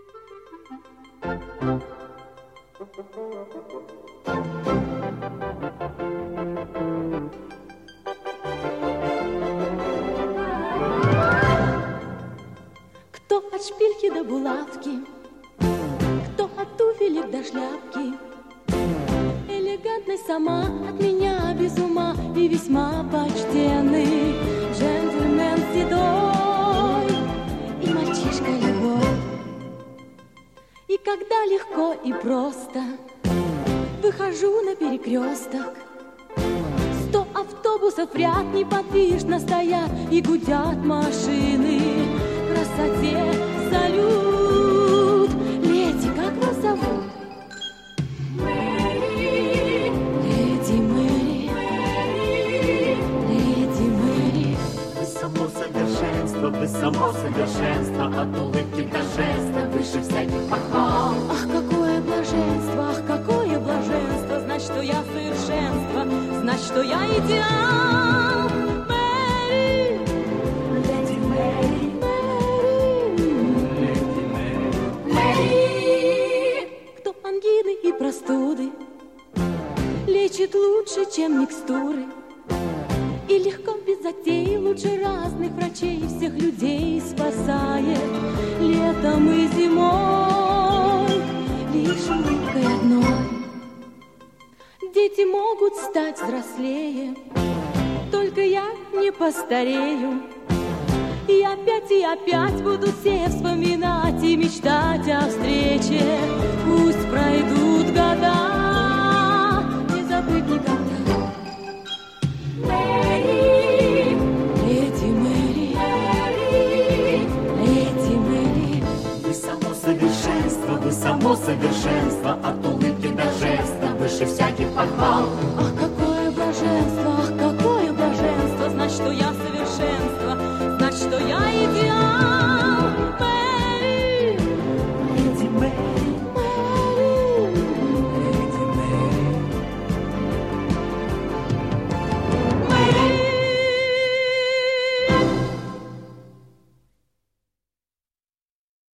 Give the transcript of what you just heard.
Кто от шпильки до булавки, кто от туфелек до шляпки, элегантный сама от меня без ума и весьма почтенный джентльмен седой и мальчишка любой. И когда легко и просто выхожу на перекресток, 100 автобусов в ряд неподвижно стоят и гудят машины. Красоте салют. Леди, как вас зовут? Мэри. Леди Мэри. Леди Мэри. Вы само совершенство, вы само совершенство, от улыбки до жеста выше всяких похвал. Ах, какое блаженство, ах, какое блаженство, знать, что я совершенство, знать, что я идеал. Мэри, Леди Мэри. кто ангины и простуды лечит лучше, чем микстуры, и легко без затей лучше разных врачей всех людей спасает летом и зимой лишь улыбкой одной. Дети могут стать взрослее, только я не постарею. И опять буду все вспоминать и мечтать о встрече. Пусть пройдут года, не забыть никогда. Мэри. Леди Мэри, Леди Мэри. Вы само совершенство, от улыбки до жеста выше всяких похвал. Ах,